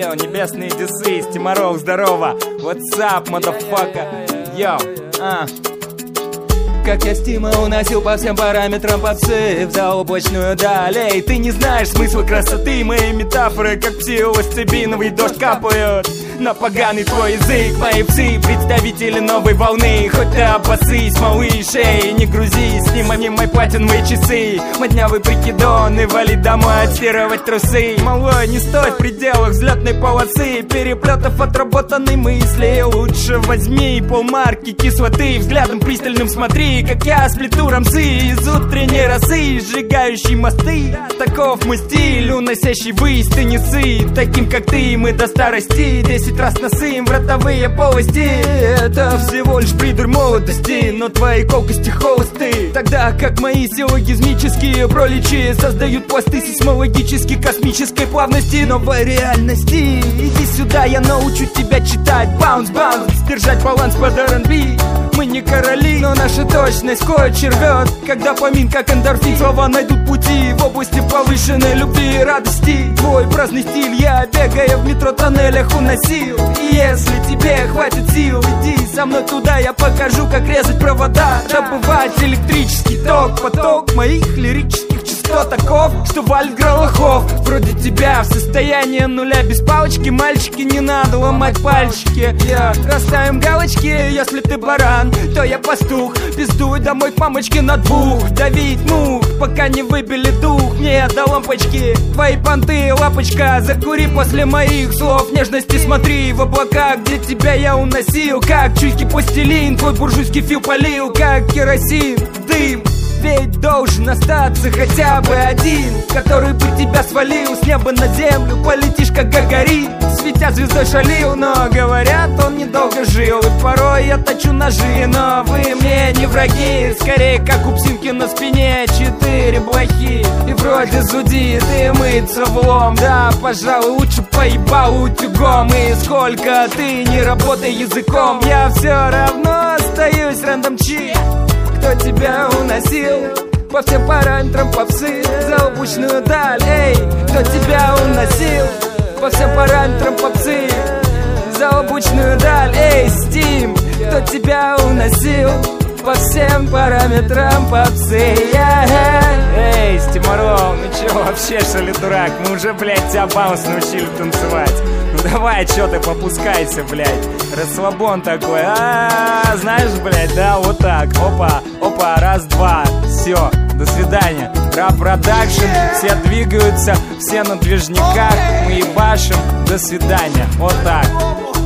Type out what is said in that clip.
Йоу, небесные Одиссеи, Стимаров, здорово. What's up, motherfucker? Йоу, Как я Стима уносил по всем параметрам попсы в заоблачную даль. Эй, ты не знаешь смысла красоты. Мои метафоры, как псилостебиновый дождь, капают на поганый твой язык. Мои псы, представители новой волны. Хоть ты обоссысь, малышей, не грузись. Снимай мои платиновые часы, моднявый прикидон, и вали домой отстирывать трусы. Малой, не стой в пределах взлетной полосы, переплетов отработанной мысли. Лучше возьми полмарки кислоты, взглядом пристальным смотри, как я сплету рамсы из утренней росы, сжигающей мосты. Таков мой стиль, уносящий ввысь. Ты не ссы, таким как ты мы до старости 10 раз насым в ротовые полости. Это всего лишь придурь молодости, но твои колкости холосты. Тогда как мои силлогизмические проличи создают пласты сейсмологически космической плавности новой реальности. Иди сюда, я научу тебя читать баунс, баунс, держать баланс под R&B. Мы не короли, но наша точность кое-че рвет. Когда помин как эндорфин, слова найдут пути в области повышенной любви и радости. Твой праздный стиль я, бегая в метро тоннелях, уносил. И если тебе хватит сил, иди со мной туда, я покажу, как резать провода, добывать электрический ток. Поток моих лирических частот таков, что валит гролохов вроде тебя в состоянии нуля без палочки. Мальчики, не надо ломать пальчики. Расставим галочки, если ты баран, то я пастух. Пиздуй домой к мамочке на двух. Давить мух, пока не выбили дух. Мне до лампочки твои понты, лапочка. Закури после моих слов нежности, смотри в облака, где тебя я уносил. Как чуйки пластилин, твой буржуйский фил полил. Как керосин, дым. Ведь должен остаться хотя бы один, который бы тебя свалил с неба на землю. Полетишь как Гагарин, светя звездой шалил. Но говорят, он недолго жил, и порой я точу ножи. Но вы мне не враги, скорее как у псинки на спине 4 блохи. И вроде зудит и мыться в лом. Да, пожалуй, лучше поебал утюгом. И сколько ты не работай языком, я все равно остаюсь рандом чик. Кто тебя уносил по всем параметрам попсы в заоблачную даль? Эй, кто тебя уносил по всем параметрам попсы в заоблачную даль? Эй, Стим, кто тебя уносил по всем параметрам попсы? Эй, Стимаров, ну чё вообще, что ли, дурак? Мы уже, блядь, тебя баунс научили танцевать. Ну давай, чё ты, попускайся, блядь. Расслабон такой, знаешь, блядь, да, вот так. Опа, опа, раз, два, все, до свидания. Рап продакшн, все двигаются, все на движниках. Мы ебашим, до свидания, вот так.